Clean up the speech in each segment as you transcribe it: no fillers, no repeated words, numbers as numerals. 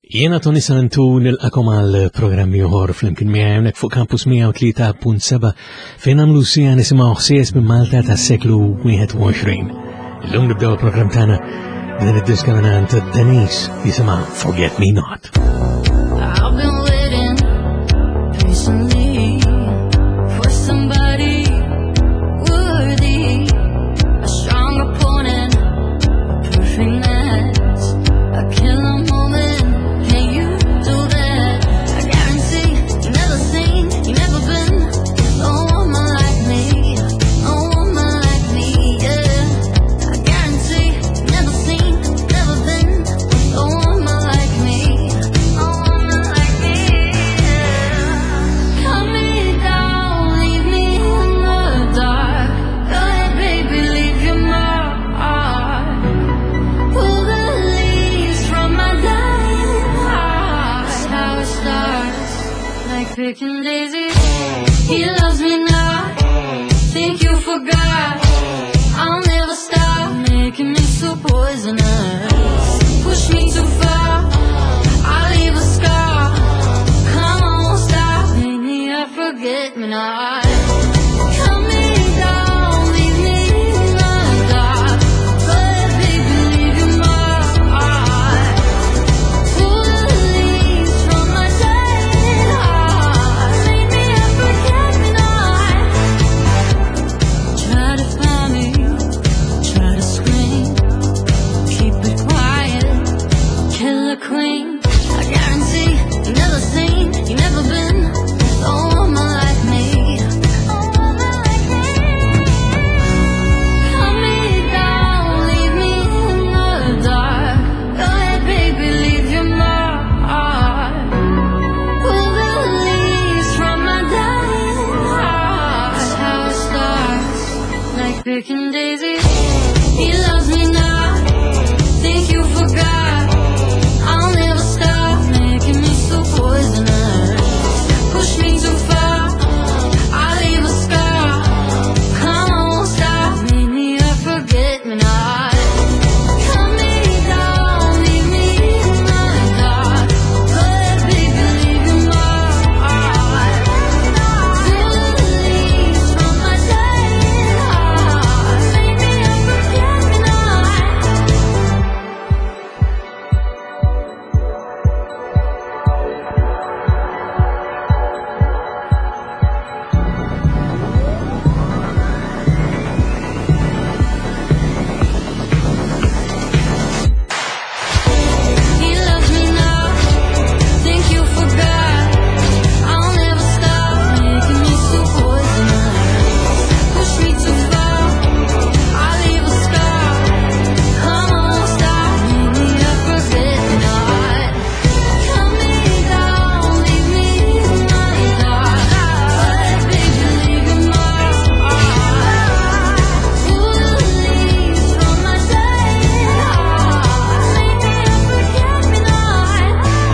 Jena Tony Santu nil-akom għal-programmi uħor fl-imkien miħajunek fuq Campus 103.7 fejn għamlu sija nisimaw xsies minn Malta ta' seklu 21. L-lum nibdew il-program tana b'din id-diska minant Denise jisima Forget Me Not. I've been waiting patiently for somebody worthy, a strong opponent, a perfect match, a killer moment. Can you do that? I guarantee you never seen, you never been no woman like me, no woman like me, yeah. I guarantee you never seen, never been no woman like me, no woman like me, yeah. Cut me down, leave me in the dark. Go ahead, baby, leave your mark. Pull the leaves from my dying heart. That's how it starts, like picking daisies. He loves me now, think you forgot. I'll never stop making me so poisonous. Push me too far, I'll leave a scar. Come on, won't stop, make me a forget me not. Cut me down, leave me in the dark. Go ahead, baby, leave your mark. Pull the leaves from my dying heart. Make me a forget me not. Try to find me, try to scream, keep it quiet, killer queen. I guarantee you never seen, you never been no woman like me, no woman like me. Cut me down, leave me in the dark. Go ahead, baby, leave your mark. Pull the leaves from my dying heart. That's how it starts, like picking daisies. He loves me now, think you forgot. I'll never stop making me so poisonous. Push me too far, I'll leave a scar. Come on, won't stop, make me a forget me not. Cut me down, leave me in the dark. Go ahead, baby, leave your mark. Pull the leaves from my dying heart. Make me a forget me not. He loves me now, think you forgot. I'll never stop making me so poisonous. Push me too far, I'll leave a scar. Come on, won't stop, make me a forget me not. Cut me down, leave me in the dark. Go ahead, baby, leave your mark. Pull the leaves from my dying heart. Make me a forget me not.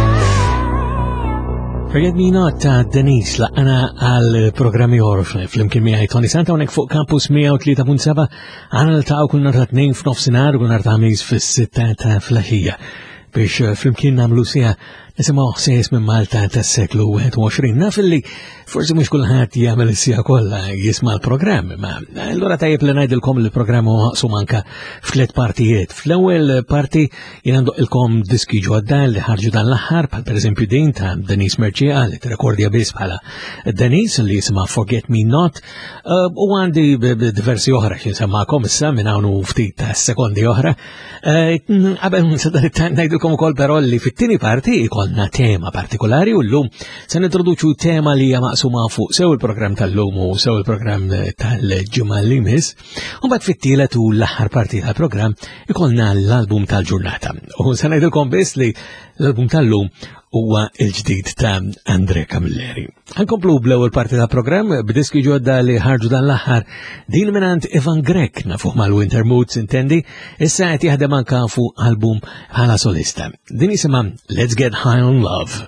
Forget Me Not ta' Denise laqana għal-programmi Orf fl-imkien miħaj Tony Santa unek fuq Campus 103.7 għana l-taqaw kull narta 2 f'nofsinar kull narta għamiz fis-6 ta' flaħija biex fl-imkien namlu sija nisimaw xsies minn Malta ta' seklu 21. Naf li forsi mux kullħat jgħamil sija kolla jisma l-programm, ma l-għura tajjeb li najdilkom l-programm għaqsu manka f'tlet partijiet. Fl-ewel parti jenandu il-kom diski ġodda li ħarġu dan l-ħar, per eżempju din ta' Denise Merċija li t-rekordja bis bħala Denise li jisima Forget Me Not, u għandi diversi oħra xinsemmakom issa minn għawnu ftit ta' sekondi oħra. Għabel najdilkom u koll però li fit-tini parti na tema partikolari u l-lum se introduċu tema li hija maqsuma fuq sew il-programm tal-lum u sew il-programm tal-ġimgħa li miss, u mbagħad fit-tielet u l-aħħar parti tal-programm ikollna l-album tal-ġurnata. U se ngħidilkom biss li l-album tal-lum huwa il-ġdid ta' Andre Camilleri. Ħankomplu bl-ewwel parti tal-programm b'diski ġodda li ħarġu dan l-aħħar din minant Ivan Grek nafuh mal-Winter Moods intendi, issa qed jaħdem anke fuq album bħala solista. Din isimha Let's Get High on Love.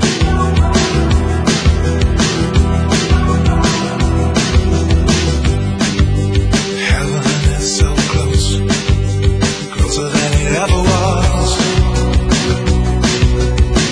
Heaven is so close, closer than it ever was.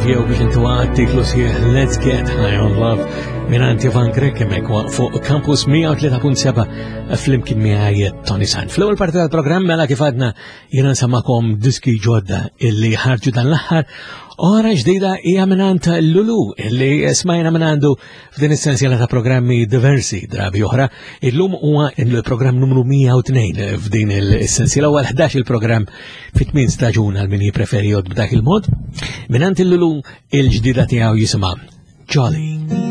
jew biex intu għattiklu sieħ Let's Get High on Love minant Ivan Grek hemmhekk fuq Campus 103.7 flimkien miegħi Tony Sant. Fl-ewwel parti tal-programm mela kif għadna jiena nsemmakom diski ġodda illi ħarġu dan l-aħħar. Ora ġdida hija minant Lulu illi smajna minandu f'din essenzjala ta' programmi diversi drabi oħra. Illum huwa il-programm numru 102 f'din l-essenzjala huwa l-11 il-programm fit-8 staġun għal min jippreferi jgħod b'dak il-mod. Minant il-Lulu il-ġdida tiegħu jisimha Jolly.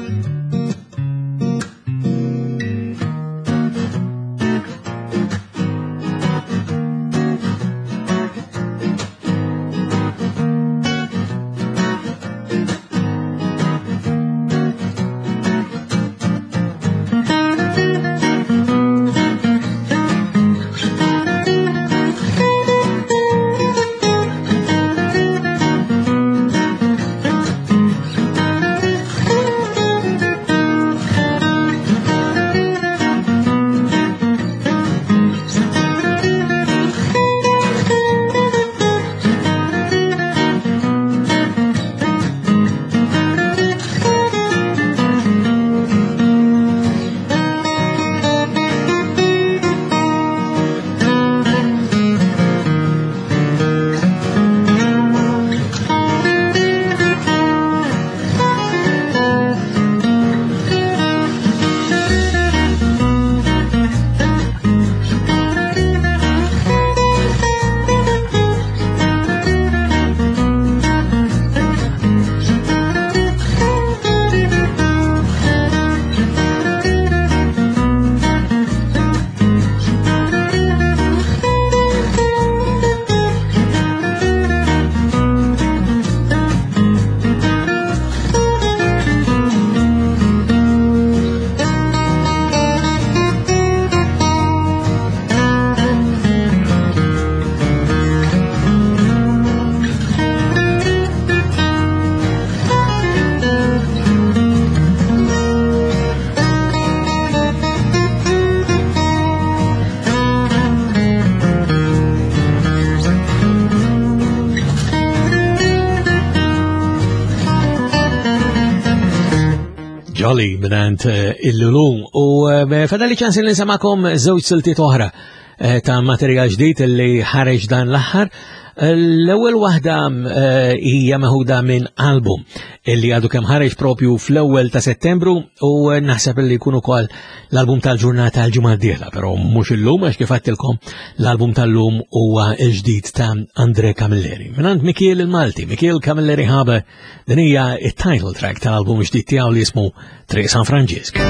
Jolly minant il-Lulu u fadali ċans li nsamakom żewġ siltiet oħra ta' materjal ġdid li ħareġ dan l-aħħar. L-ewwel waħda hija meħuda minn album illi għadu kemm ħareġ propju fl-ewwel ta' Settembru u naħseb li jkun ukoll l-album tal-ġurnata l-ġimgħa d-dieħla, però mhux illum għax kif għattilkom l-album tal-lum huwa l-ġdid ta' Andre Camilleri. Minant Mikiel il-Malti, Mikiel Camilleri ħabe din hija it-title track tal-album ġdid tiegħu li jismu Tre San Francisco.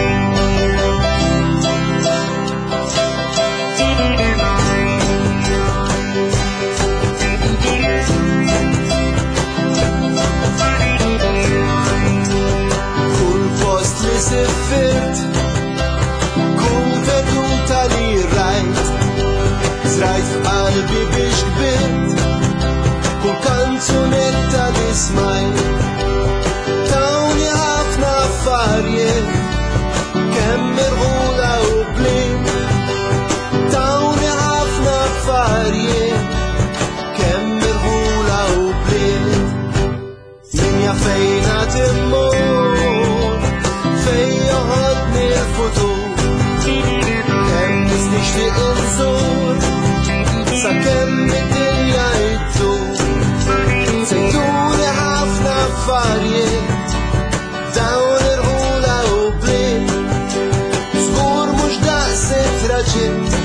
Zrajt f'qalbi biex kbirt, kull kanzunetta li smajt, tawni ħafna affarijiet, kemm mirħula u bliet, tawni ħafna affarijiet, kemm mirħula u bliet, dinja fejna timmur, fejn joħodni l-futur, kemm nixtieq inżur. Sakemm id-dinja jittur, sejtuni ħafna affarijiet, dawn irħula u bliet, żgur mhux daqs it-traġitt,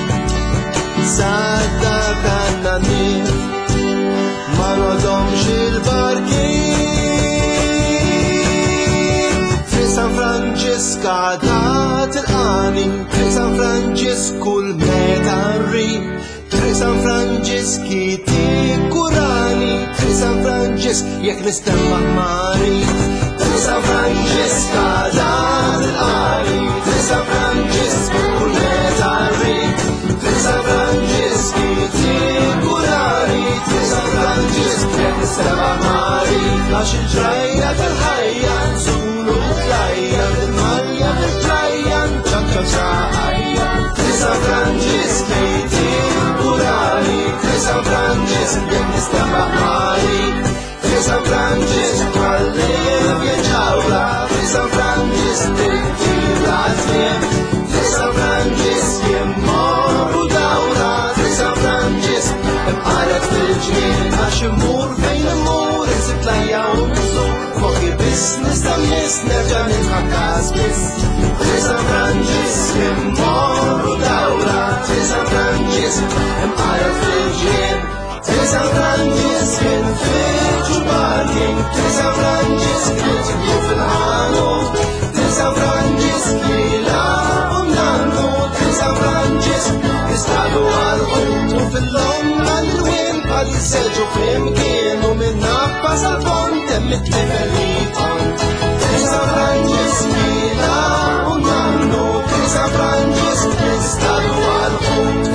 sadak għandna nies, ma nagħdomx il-barkien. Fi San Francisco dat il-qani, fi San Francisco l-meta rrib, Tre San Francischi ti kurani, Tre San Francisco jek nistemma mari, Tre San Francisco dan il-qari, Tre San Francisco kull metari, Tre San Francischi ti kurani, Tre San Francisco jek nistemma mari, għax il-ġrajja tal-ħajja nsulu tlajja, il-malja fil-tlajja nċakka saħajja, Tre San Francischi ti Tre San Francisco jek nistemma mari, Tre San Francisco all'Evia ġawla, San Francisco tirraznie, San Francisco jemmorru dawra, San Francisco imqaret fil-ġmien, għax immur fejn immur, insib lajja u nżur, moki business ta' nis nerġa' nitħakkas biss. San Francisco jemmorru dawra, San Francisco imqaret fil-ġmien, San Francisco infittxu barking, San Francisco jitbu fil-ħanu, San Francisco jilagħbu nannu, San Francisco jistadu għal-ħut u fil-lomma l-wien pal-seġu fl-imkien u min-nappa sal-pont hemm it-tifel li jitqont. San Francisco jilagħbu nannu, San Francisco jistadu għal-ħut.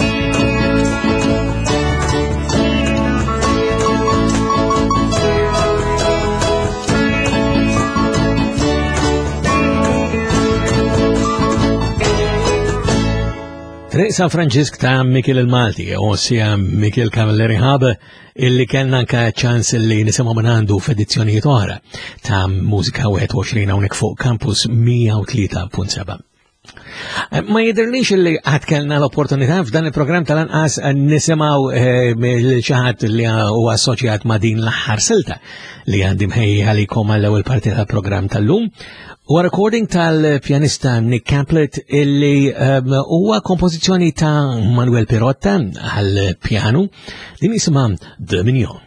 Triq San Francisco ta' Mikel il-Malti, ossia Mikel Cavalleri Hub, illi kellna anka ċans li nisimgħu minn għandu f'edizzjonijiet oħra ta' Mużika 21 hawnhekk fuq Campus 103.7. Ma jidirniex li għadkelna l-opportunità f'dan il-programm tal-anqas nisimaw xaħat li huwa assoċjat ma' din l-aħħar silta li għandim ħejjalikom għall-ewwel parti tal-programm tal-lum. U recording tal-pjanista Nick Camplet illi huwa kompożizzjoni ta' Manuel Pirotta għal-pjanu li nisimha The Mignon.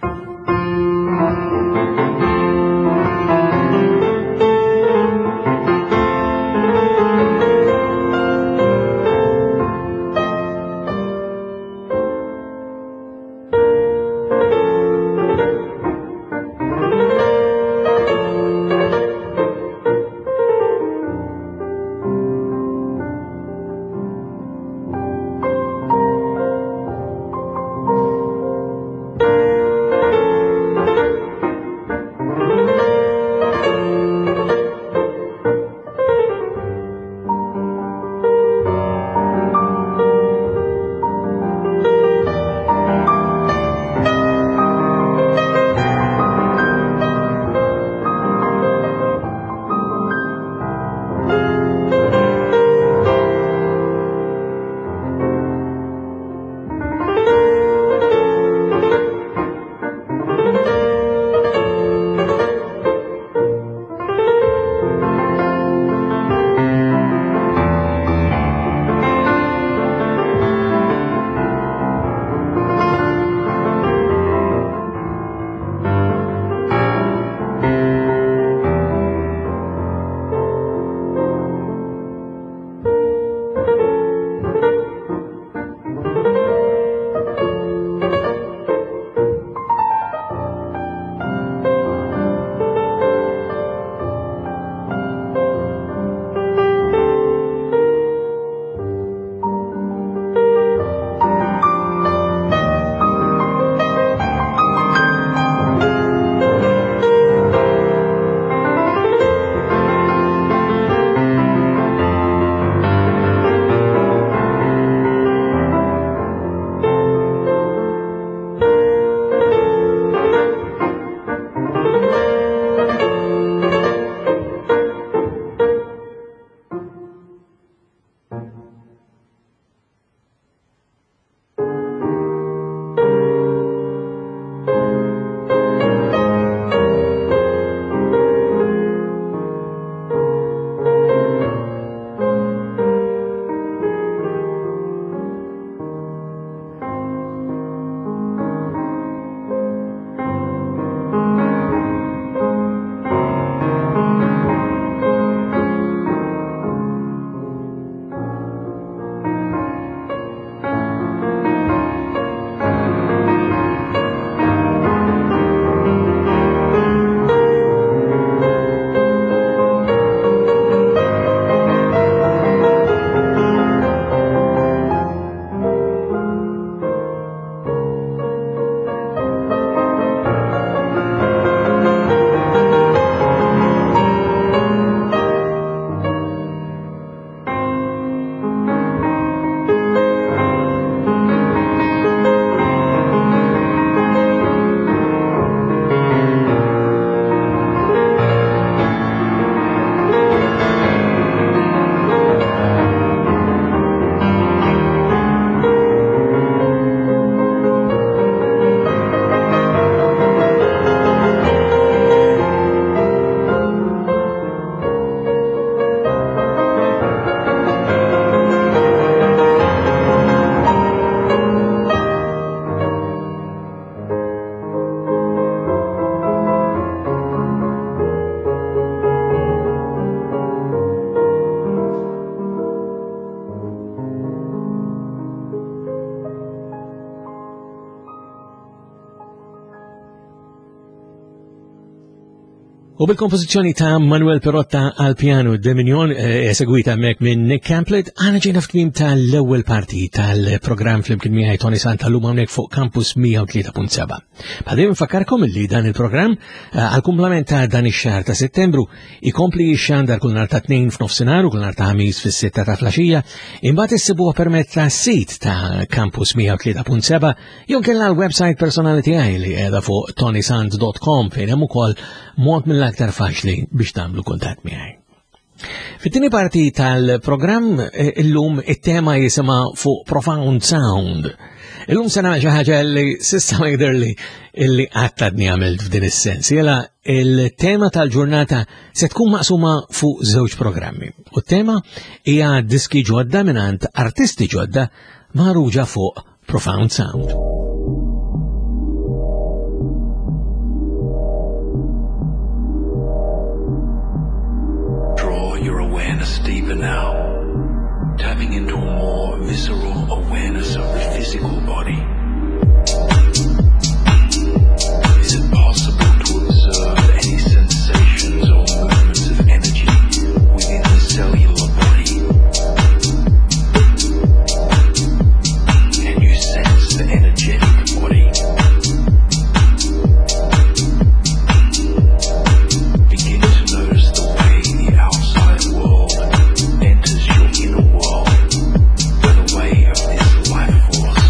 U bil-kompożizzjoni ta' Manuel Perotta għal pjanu Dominion eseguita hemmhekk minn Nick Camplet għana ġejna f'tmiem tal-ewwel parti tal-programm flimkien miegħi Tony Santa llum hawnhekk fuq Campus 103.7. Bħadejn nfakkarkom li dan il-programm għall-kumplament ta' dan ix-xahar ta' Settembru ikompli jixxandar kull nhar ta' tnejn f'nofsinhar u kull nhar ta' ħamis fis-sitta ta' flaxija, imbagħad issibuha permezz ta' sit ta' Campus 103.7 jew kellha l-website personali tiegħi li qiegħda fuq tonysant.com fejn hemm ukoll mod mill-aktar faċli biex tagħmlu kuntatt miegħi. Fit-tieni parti tal-programm illum it-tema jisimha fuq Profound Sound. Illum se nagħmel xi ħaġa li s'issa ma jidherli illi qatt għadni għamilt f'din is-sens. Jela il-tema tal-ġurnata se tkun maqsuma fuq żewġ programmi. U t-tema hija diski ġodda mingħand artisti ġodda magħruġa fuq Profound Sound. Your awareness deeper now, tapping into a more visceral awareness of the physical body. Is it possible to observe any sensations or movements of energy within the cellular body? Can you sense the energetic body? Begin to notice the way the outside world enters your inner world by the way of this life force.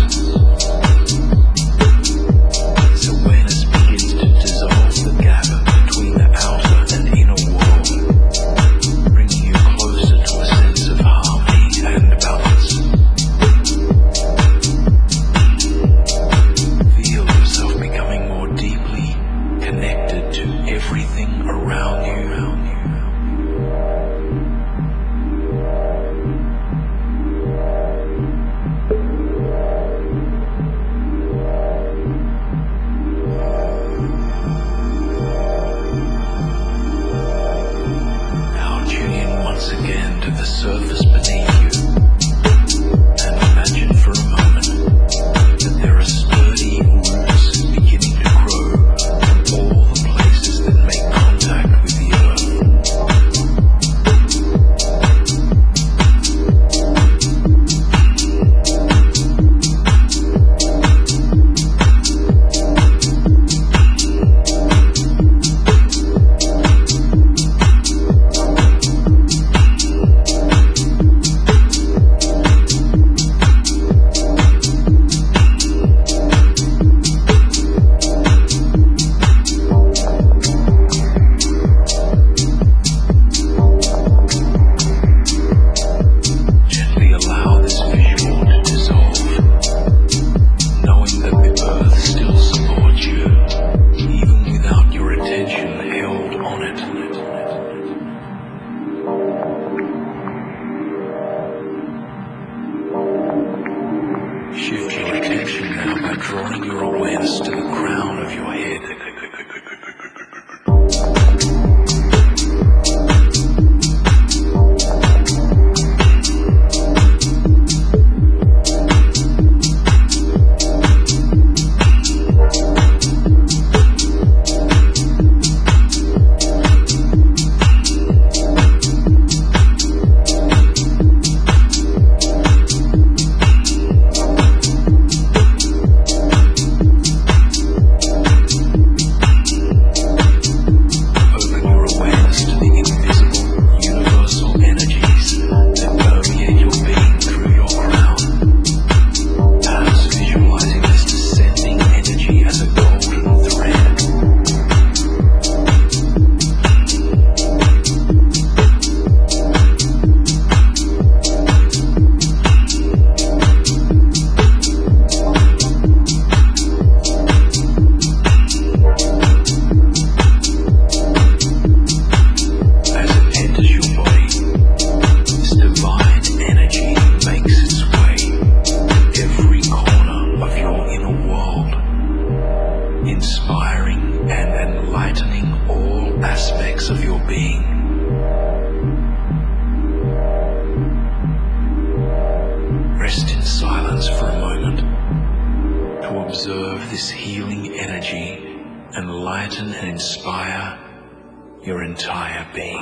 As awareness begins to dissolve the gap between the outer and inner world, bringing you closer to a sense of harmony and balance. Feel yourself becoming more deeply connected to everything around you. Now tune in once again to the surface beneath you and imagine for a moment that there are sturdy roots beginning to grow from all the places that make contact with the earth. Gently allow this visual to dissolve, knowing that the earth still supports you, even without your attention held on it. Shift your attention now by drawing your awareness to the crown of your head. Open your awareness to the invisible, universal energies that permeate your being through your crown. Perhaps visualizing this descending energy as a golden thread. As it enters your body, this divine energy makes its way every corner of your inner world, inspiring and enlightening all aspects of your being. Rest in silence for a moment to observe this healing energy enlighten and inspire your entire being.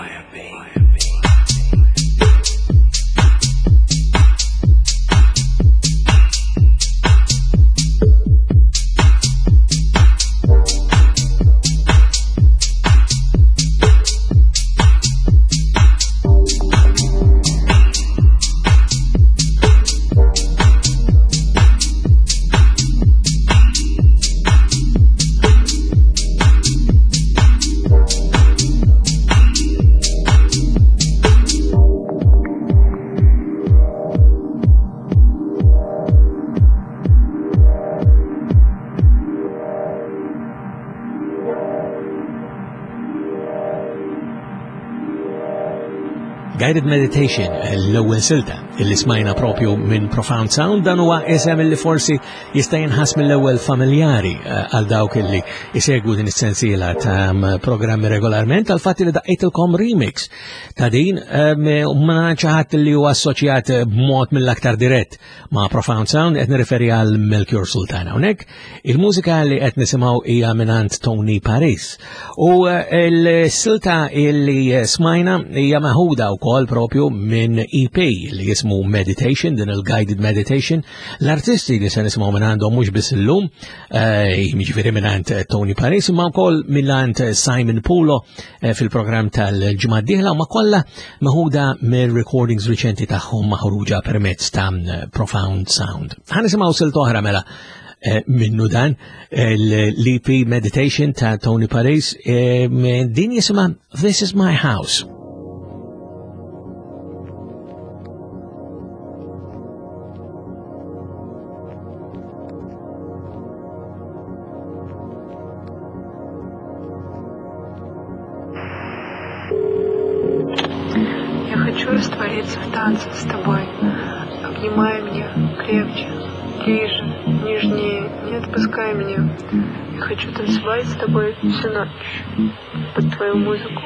Guided Meditation, l-ewwel silta illi smajna propju minn Profound Sound, dan huwa isem illi forsi jista' jinħass mill-ewwel familjari għal dawk illi isegwu din is-sensiela ta' programmi regolarment, għal fatti li daqqejtilkom remix ta' din ma ċaħat li huwa assoċjat b'mod mill-aktar dirett ma' Profound Sound, qed nirreferi għal Melchior Sultana. Hawnhekk il-mużika li qed nisimgħu hija minant Tony Paris. U l-silta illi smajna hija maħuda wkoll propju minn EP li jismu Meditation, din il-Guided Meditation. L-artisti li se nisimgħu minn għandhom mhux biss illum, jiġifieri minant Tony Paris, imma wkoll minant Simon Pulo fil-programm tal-ġimgħa d-dieħla, ma kollha maħuda mir-recordings riċenti tagħhom maħruġa permezz ta' Profound Sound. Ħa nisimgħu silta oħra mela minnu dan l-EP Meditation ta' Tony Paris, din jisimha This Is My House. Раствориться в танце с тобой, обнимай меня крепче, ближе, нежнее, не отпускай меня. Я хочу танцевать с тобой всю ночь под твою музыку.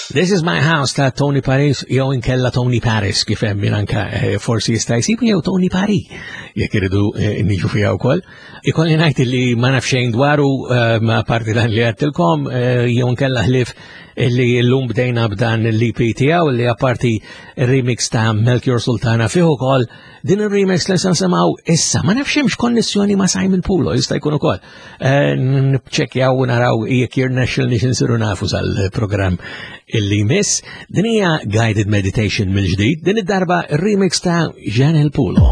This is my house ta' Tony Paris jew inkella Tony Paris kif hemm min anka forsi jista' jsib jew Tony Paris jekk iridu niġu fiha wkoll. Ikolli ngħid li ma nafx xejn dwaru ma' parti dan li għedtilkom jew inkella ħlief li llum bdejna b'dan l-EP tiegħu li apparti remix ta' Melchior Sultana fih ukoll din ir-remix li se nsemgħu issa ma nafx hemmx konnessjoni ma' Simon Pulo jista' jkun ukoll. Nċekkjaw u naraw jekk jirnexxil nix insiru nafu sal-programm illi miss. Din hija Guided Meditation mill-ġdid, din id-darba remix ta' Janel Pulo.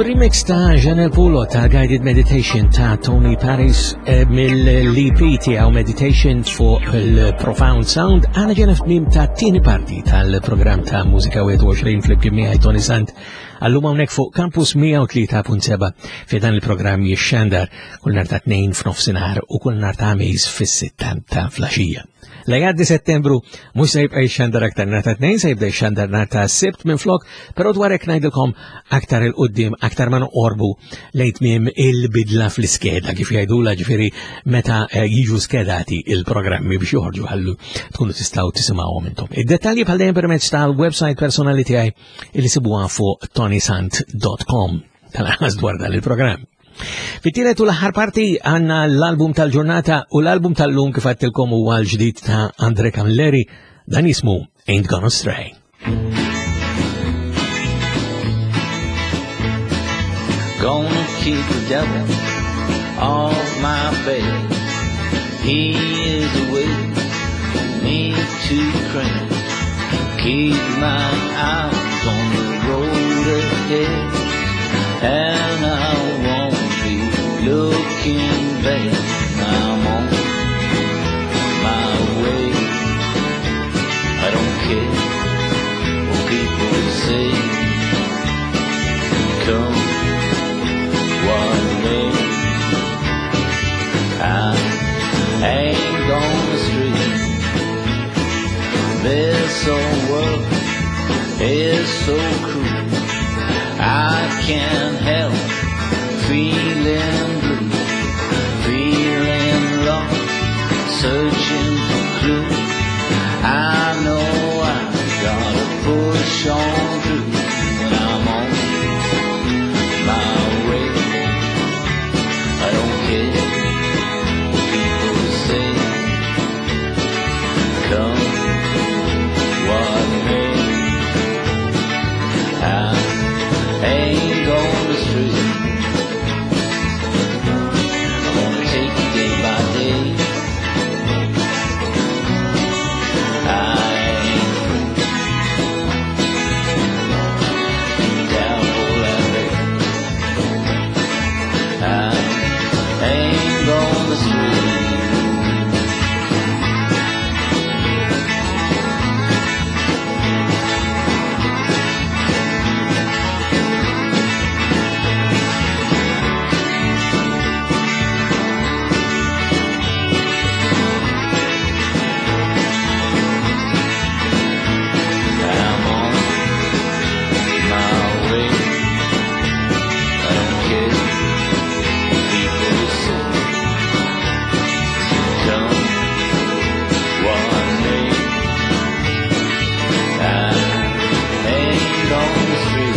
b'remix ta' Janelle Pulo ta' Guided Meditation ta' Tony Paris mill-EP tiegħu Meditation fuq il-Profound Sound għana ġena f'tmiem ta' tieni parti tal-programm ta' Mużika 21 fl-imkien miegħi Tony Sant għallum hawnhekk fuq Campus 103.7 fi dan il-programm jixxandar kull nhar ta' 2 f'nofsinhar u kull nhar ta' ħamis fis-6 ta' flaxija. L-għaddi Settembru mhux se jibqa' jixxandar aktar nhar ta' 2, se jibda jixxandar nhar ta' Sibt minn flok, però dwar hekk ngħidilkom aktar il-qudiem aktar ma noqorbu lejn tmiem il-bidla fl-iskeda kif jgħidula ġifieri meta jiġu skedati il-programmi biex joħorġu ħallu tkunu tistgħu tisimgħuhom intom. Id-dettalji bħal dejjem permezz tal-website personali tiegħi li sibuha fuq tonysant.com tal-ħas dwar dan il-programm. Fit-tielet u l-aħħar parti għandna l-album tal-ġurnata u l-album tal-lum kif għattilkom huwa l-ġdid ta' Andre Camilleri dan jismu Ain't Gonna Stray. Gonna keep the devil off my bed. He is away for me to cry. Keep my eyes on the road ahead, and I won't be looking back. I'm on my way. I don't care what people say. Come what may, I ain't gonna stray. This old world is so cruel. I can't help feeling blue, feeling lost, searching for clues. I know I gotta push on through when I'm on my way. I don't care what people say. Come what may, I ain't gonna stray. I'm gonna take it day by day. I ain't free. Down all that way. I ain't gonna stray. I'm on my way. I don't care what people say. Come what may, I ain't gonna stray.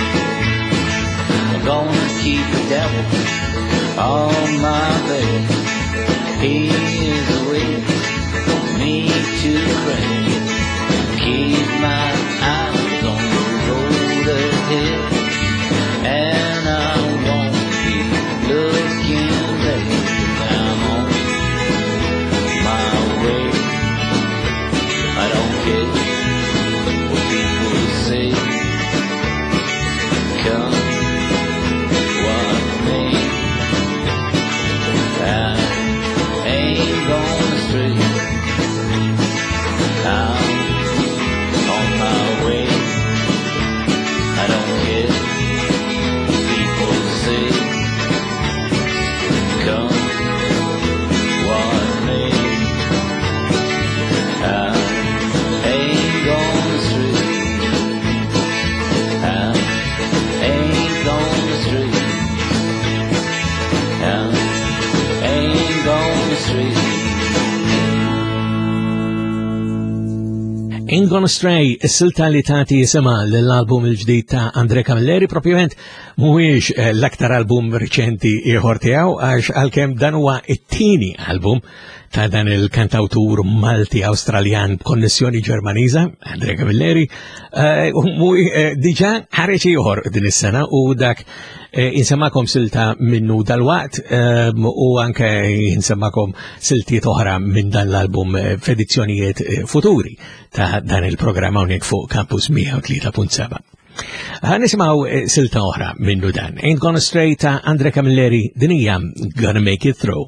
I'm gonna keep the devil on my bed. He is away for me to cry. Keep my eyes on the road ahead, and I won't be looking back. I'm on my way. I don't care what people say. Come what may, I ain't gonna stray. I'm on my way. I don't care what people say. Come what may, I ain't gonna stray. I ain't gonna stray. I ain't gonna stray. Ain't Gonna Stray, is-silta li tagħti jisimha l-album il-ġdid ta' Andre Camilleri, propjament mhuwiex l-aktar album riċenti ieħor tiegħu għax għalkemm dan huwa t-tieni album ta' dan il-kantawtur Malti Awstraljan b'konnessjoni Ġermaniża, Andre Camilleri, diġà ħareġ ieħor din is-sena u dak insemmakom silta minnu dal-waqt u anke insemmakom siltiet oħra minn dan l-album f'edizzjonijiet futuri ta' dan il-programm hawnhekk fuq Campus 103.7. Nisimaw silta oħra minnu dan. Ain't Gonna Stray ta' Andre Camilleri, dinija Gonna Make It Through.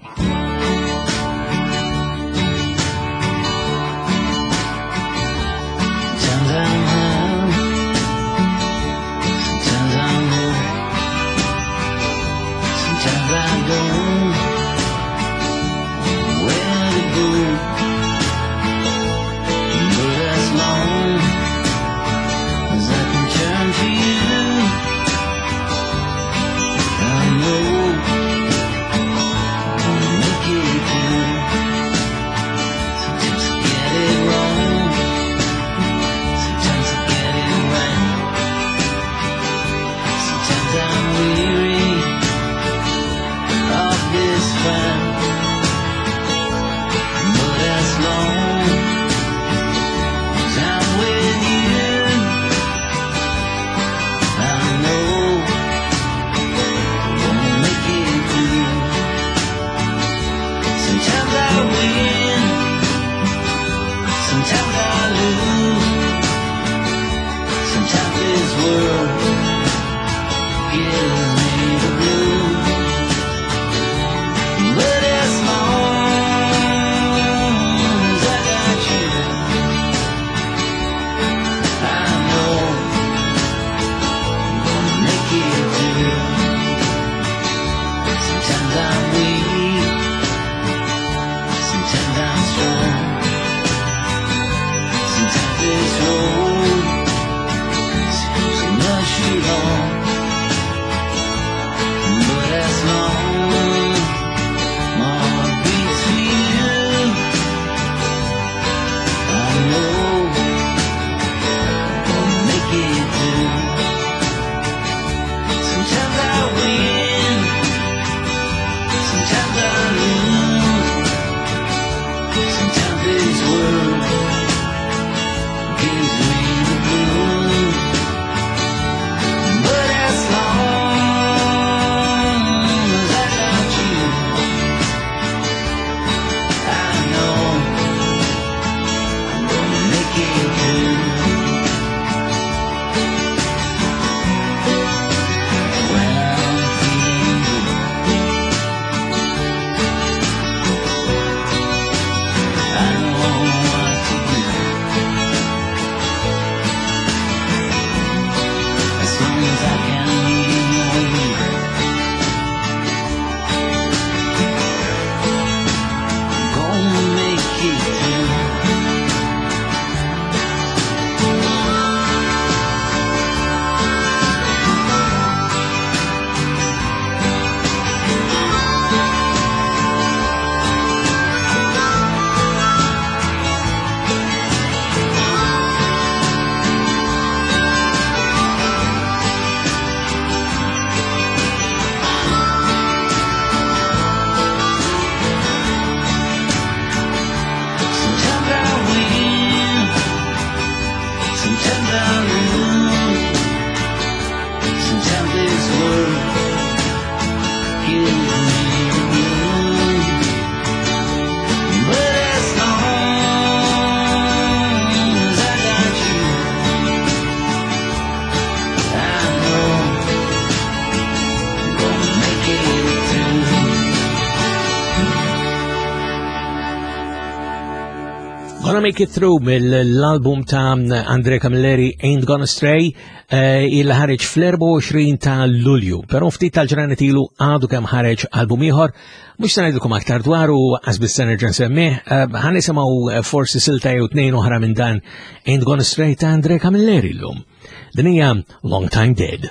Gonna Make It Through mill-album ta' Andre Camilleri Ain't Gonna Stray il-ħareġ fl-24 ta' Lulju. Però ftit tal-ġranet ilu għadu kemm ħareġ album ieħor, mhux se ngħidilkom aktar dwaru għażbis se nerġa' nsemmih, ħanisimgħu forsi silta jew tnejn oħra minn dan Ain't Gonna Stray ta' Andre Camilleri llum. Din hija Long Time Dead.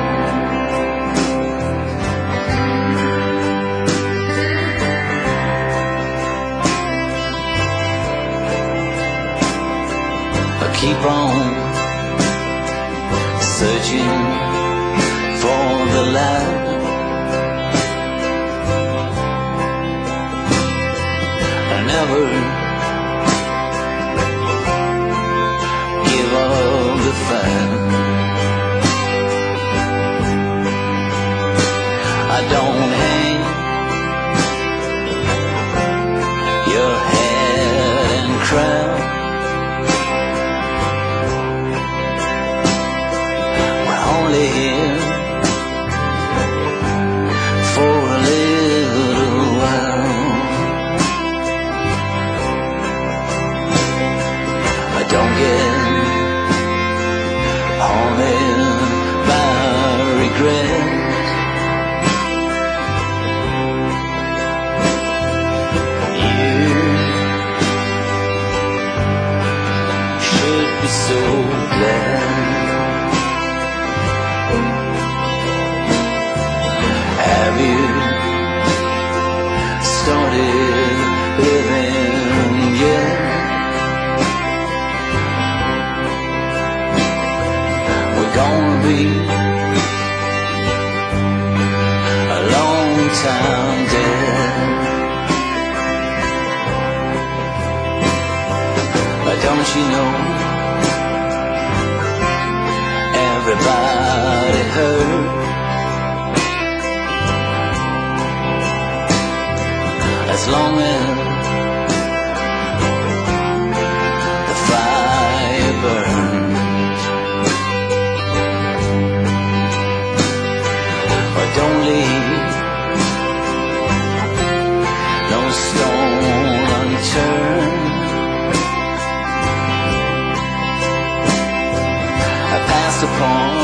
Keep on searching for the light. I never give up the fight. I don't hang your head and cry. don't you know everybody hurt? As long as the fire burns, or don't leave no stone unturned. I passed upon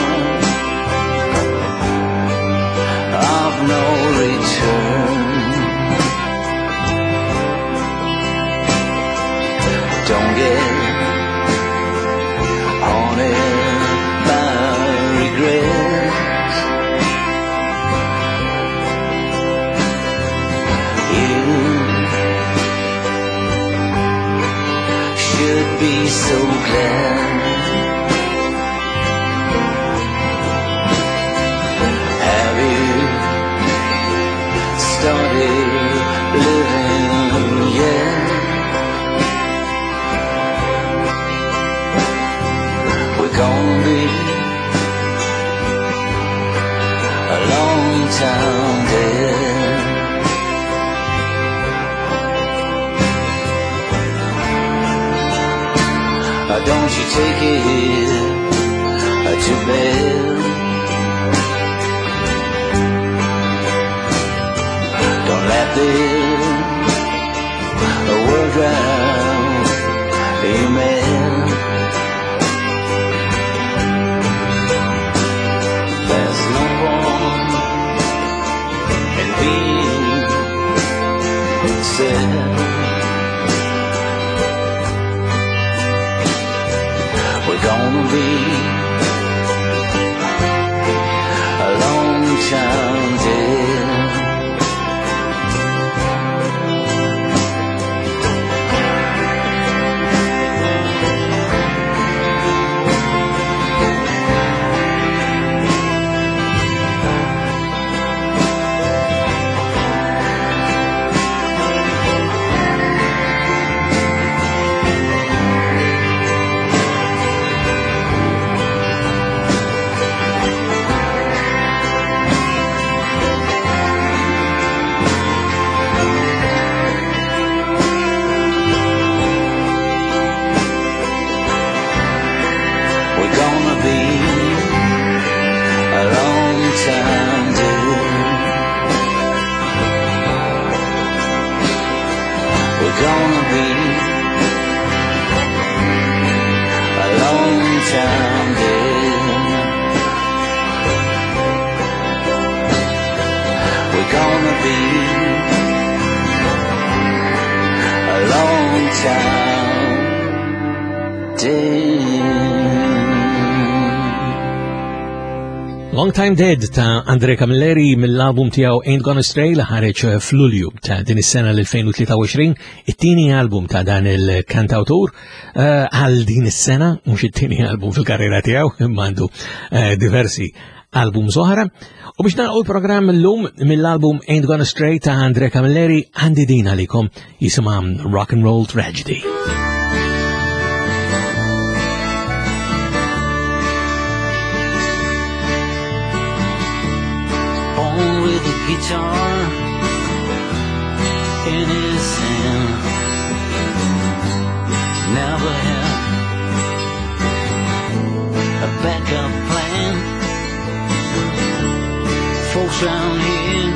of no return. Don't get haunted by regrets. You should be so glad. Have you started living yet? We're gonna be a long time dead. Don't you take it to bed. Don't let this world drown you, man. There's no one in being said. We're gonna be a long time dead. Long Time Dead ta' Andre Camilleri mill-album tiegħu Ain't Gonna Stray li ħareġ f'Lulju ta' din is-sena l-2023, it-tieni album ta' dan il-kantawtur għal din is-sena, mhux it-tieni album fil-karriera tiegħu, imma għandu diversi album oħra. U biex nagħlqu l-programm llum mill-album Ain't Gonna Stray ta' Andre Camilleri għandi din għalikom jisimha Rock and Roll Tragedy. With a guitar in his hand, never had a backup plan. Folks round here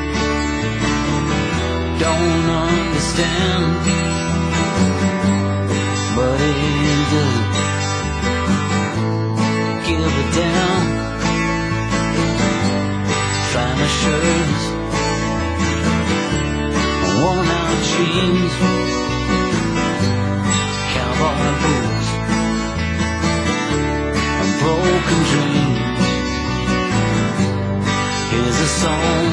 don't understand, but he does give it down. Flannel shirts, worn out jeans, cowboy boots, and broken dreams. Here's a song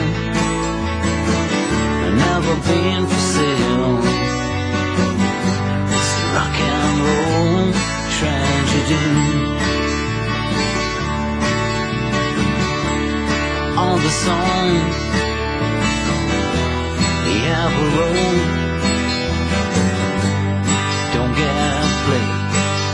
never been for sale. It's a rock and roll tragedy. All the songs the ever wrote don't get played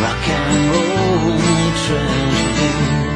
rock and roll tragedy.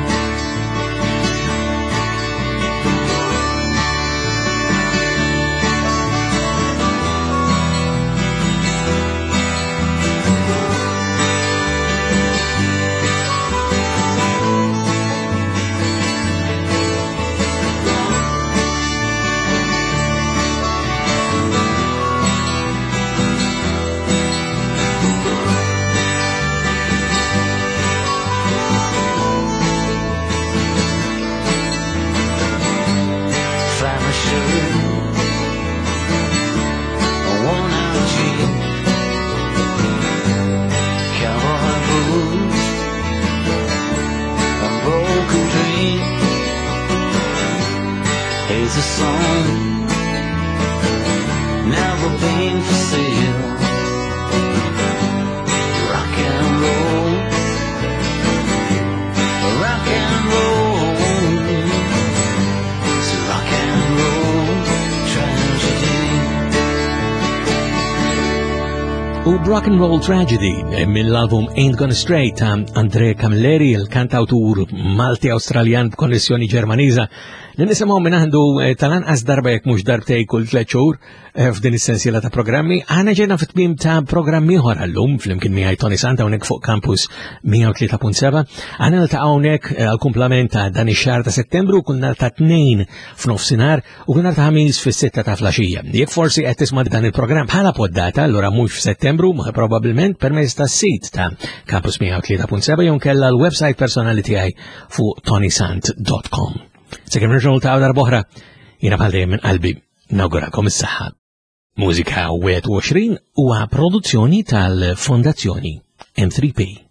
Here's a song never been for sale. Rock and roll, rock and roll. It's a rock and roll tragedy. U Rock and Roll Tragedy mill-album Ain't Gonna Stray ta' Andre Camilleri, il-kantawtur Malti-Australjan b'konnessjoni Ġermaniża, li nisimgħu minn għandu tal-anqas darba jekk mhux darbtej kull 3 xhur f'din is-sensiela ta' programmi. Aħna ġejna fit-tmiem ta' programm ieħor għallum flimkien miegħi Tony Santa hawnhekk fuq Campus 103.7. Aħna niltaqgħu hawnhekk għall-kumplament ta' dan ix-xahar ta' Settembru kull nhar ta' tnejn f'nofsinhar u kull nhar ta' ħamis fis-sitta ta' flaxija. Jekk forsi qed tisma' dan il-programm bħala poddata, allura mhux f'Settembru, ma probabbilment permezz tas-sit ta' Campus 103.7 jew nkella l-website personali tiegħi fuq tonysant.com. Sekemm nerġgħu ta' darb'oħra, jiena bħal dejjem minn qalbi nawgurakom is-saħħa. Mużika 21 huwa produzzjoni tal-Fondazzjoni M3P.